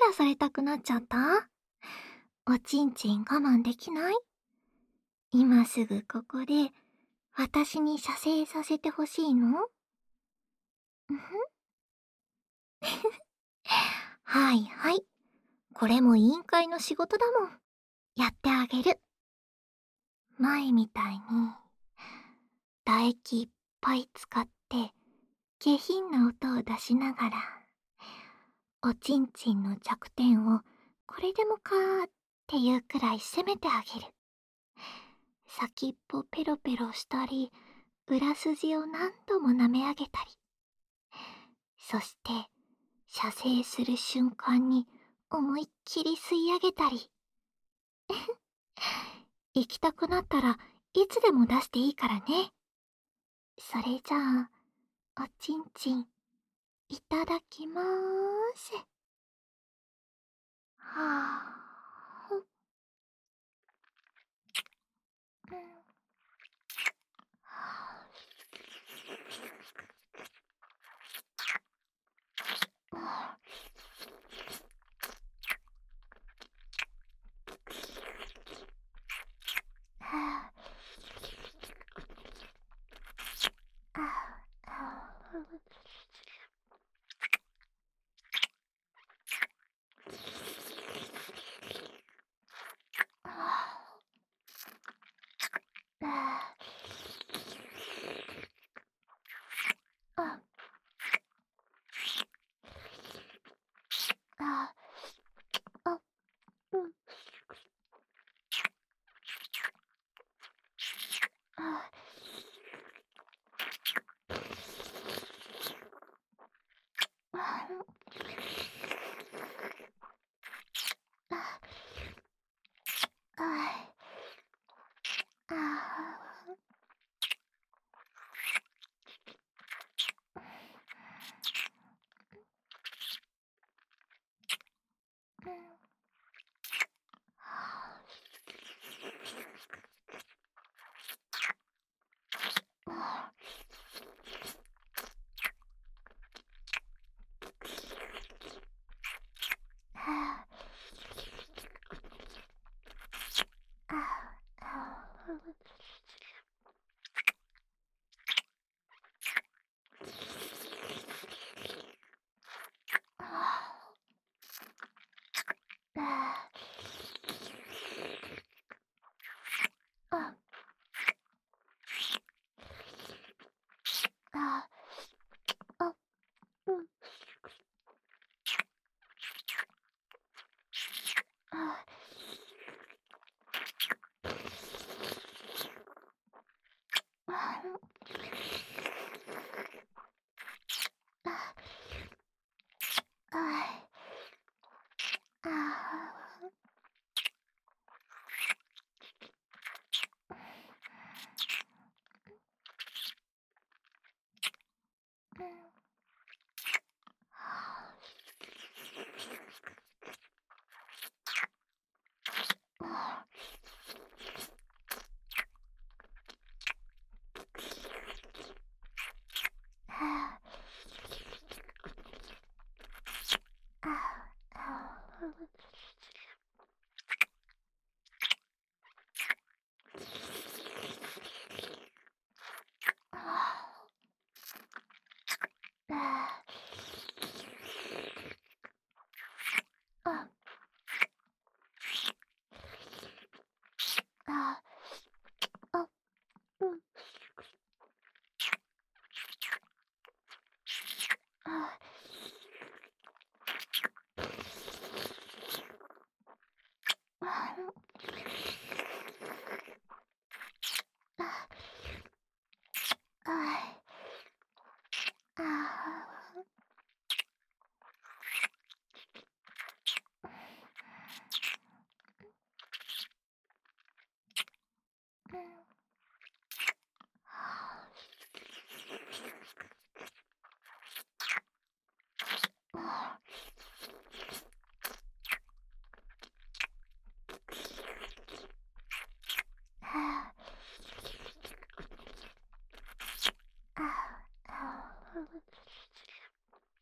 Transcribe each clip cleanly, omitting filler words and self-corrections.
ラされたくなっちゃった？おちんちん我慢できない？今すぐここで私に射精させてほしいの？うんふん。はいはい。これも委員会の仕事だもん。やってあげる。前みたいに、唾液いっぱい使って、下品な音を出しながら、おちんちんの弱点をこれでもかーっていうくらい攻めてあげる。先っぽペロペロしたり、裏筋を何度も舐め上げたり。そして、射精する瞬間に思いっきり吸い上げたり。行きたくなったらいつでも出していいからね。それじゃあ、おちんちん、いただきまーす。はぁ、ふっ、うん、はぁ、はぁ、はぁ、ああ、あ、あ、うん、あ、あ、あ、あ、うん、あ、あ、あ、あ、あ、うん、あ、あ、あ、あ、うん、あ、あ、あ、あ、あ、うん、あ、あ、あ、あ、うん、あ、あ、あ、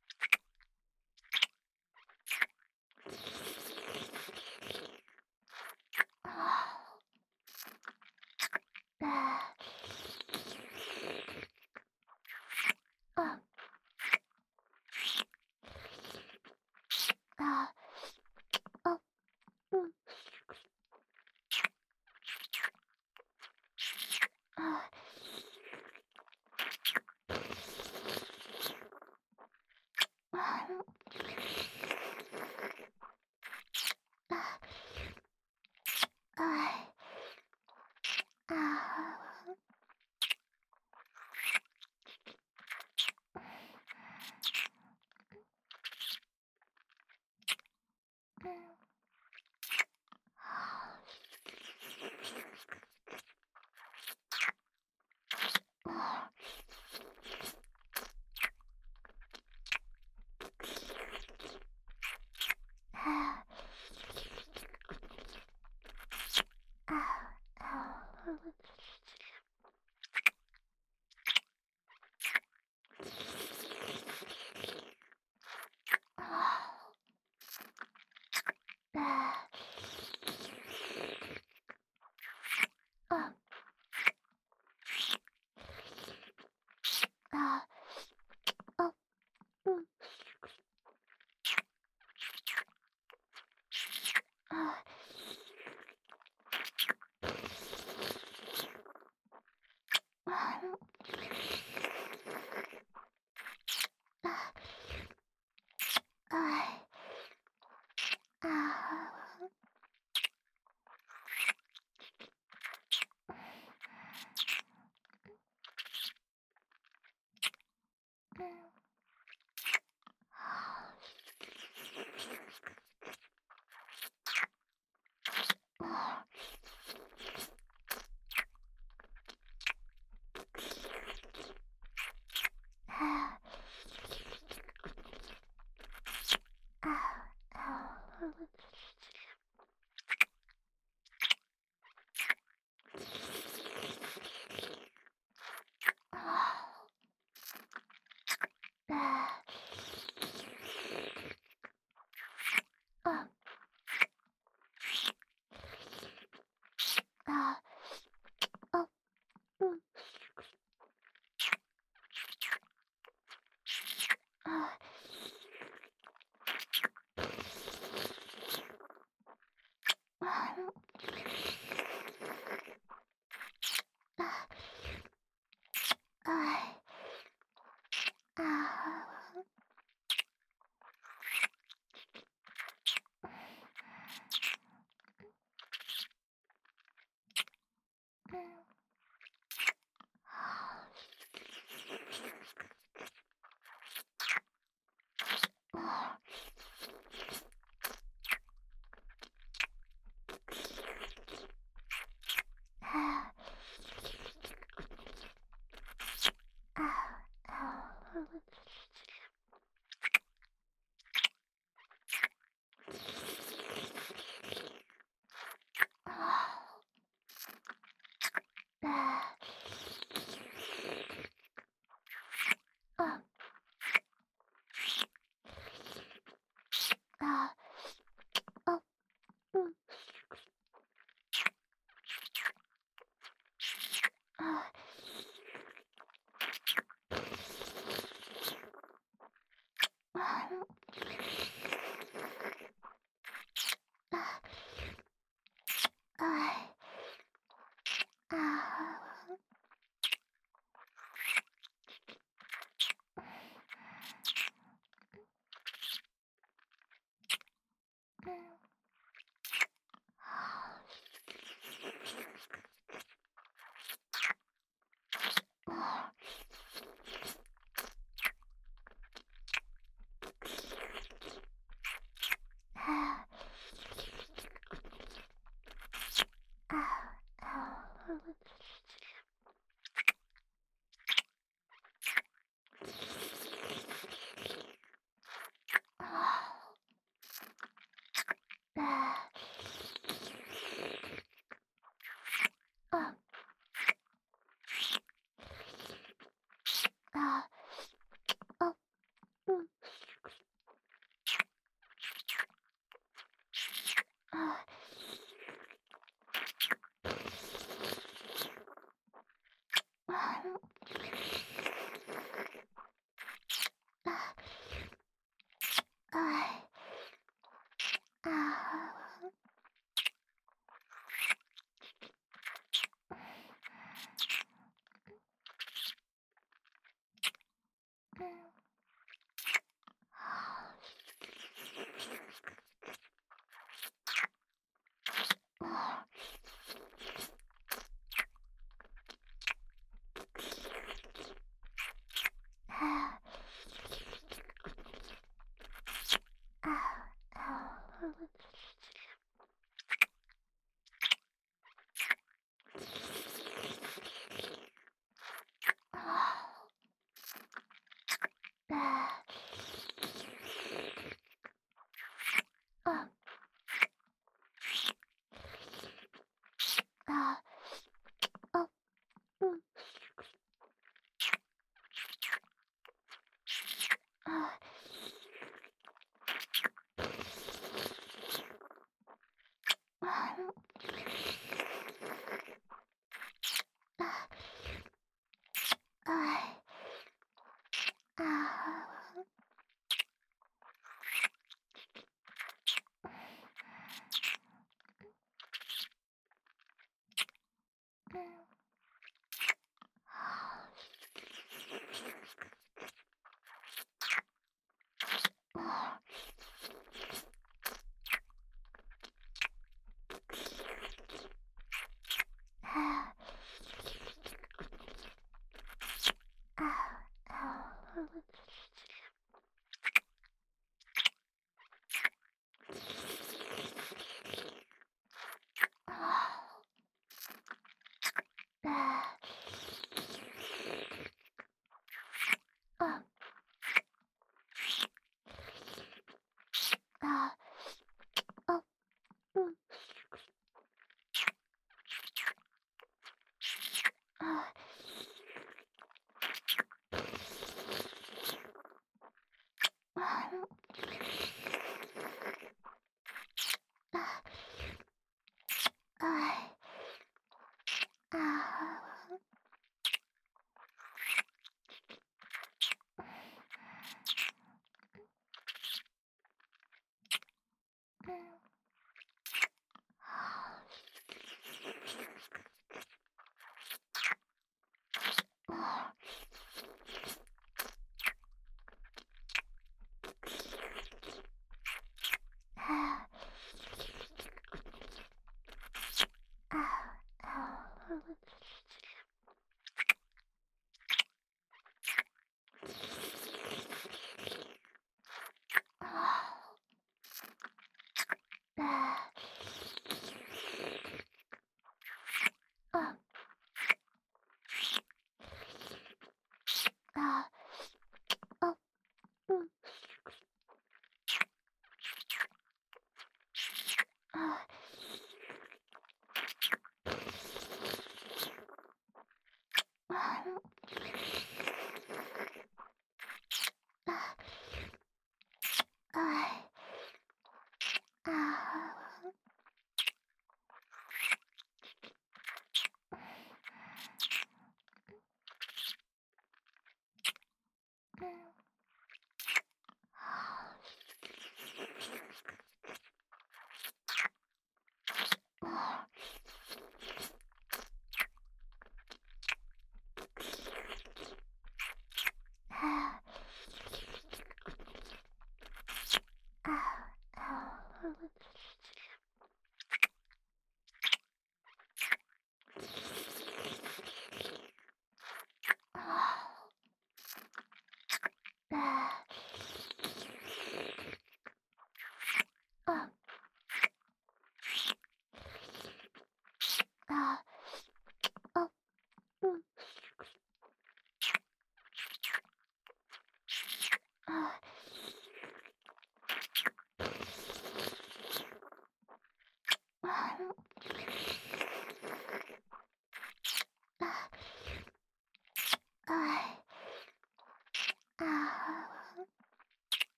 あ、あ、うん、あ、あ、あ、あ、うん、あ、あ、あ、あ、あ、あ、うん、あ、あ、あ、あ、うん、あ、あ、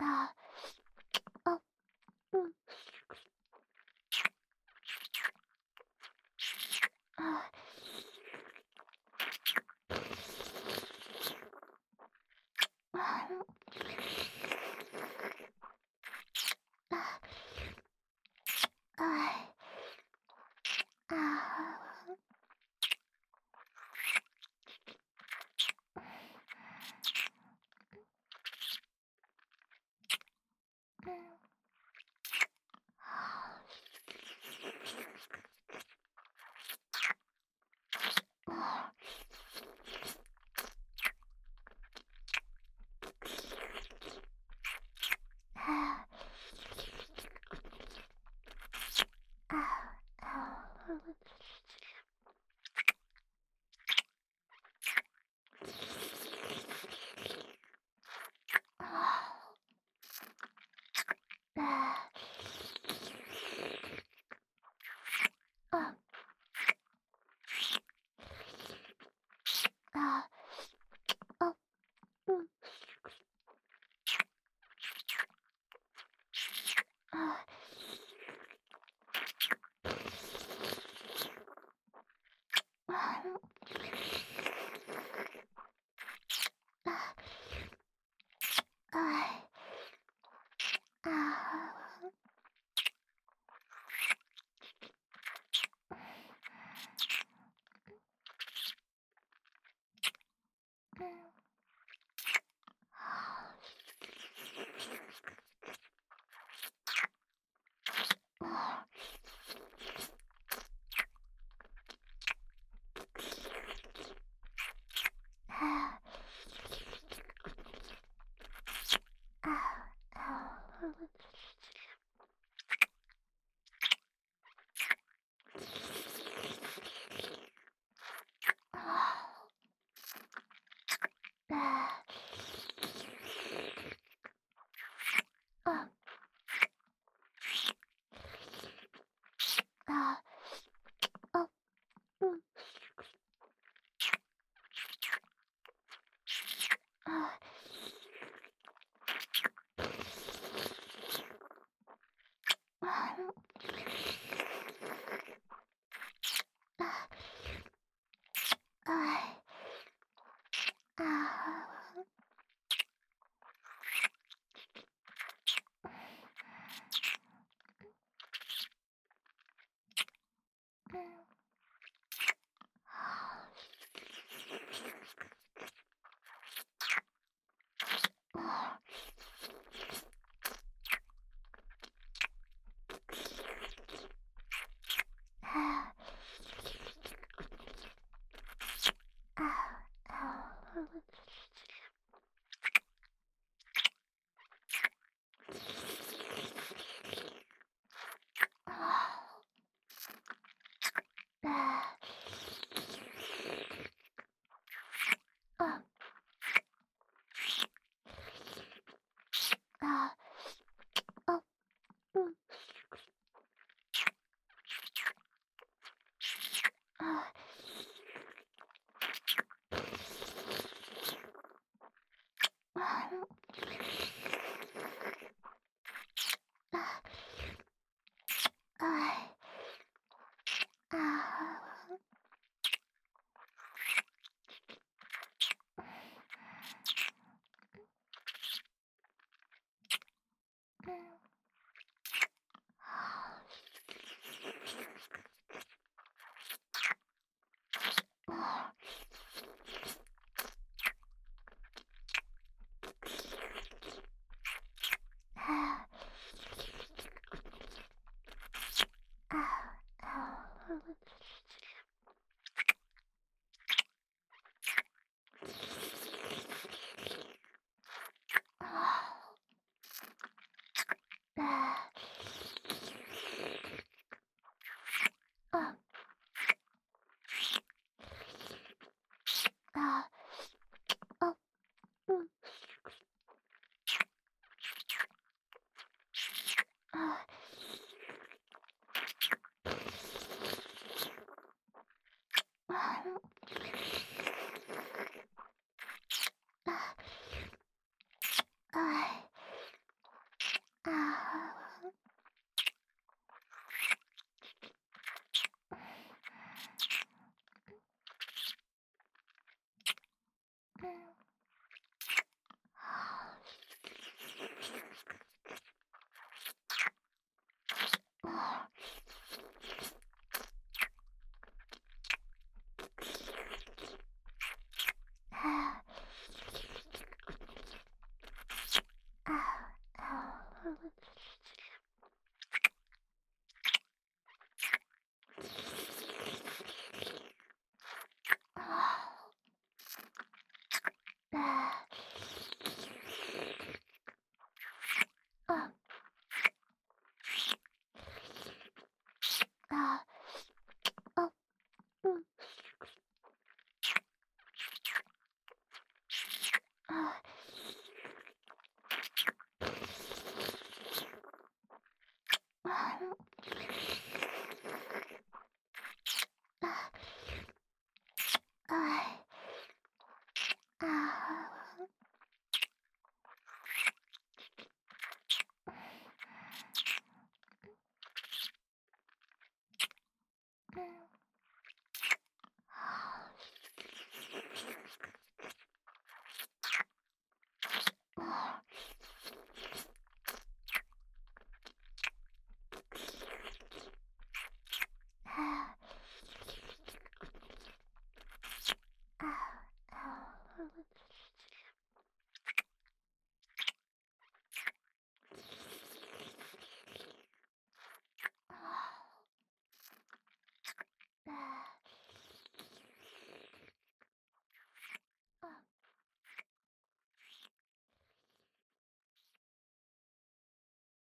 あ、あ、うん、あ、あ、あ、あ、うん、あ、あ、あ、あ、あ、うん、あ、あ、あ、あ、うん、あ、あ、うん、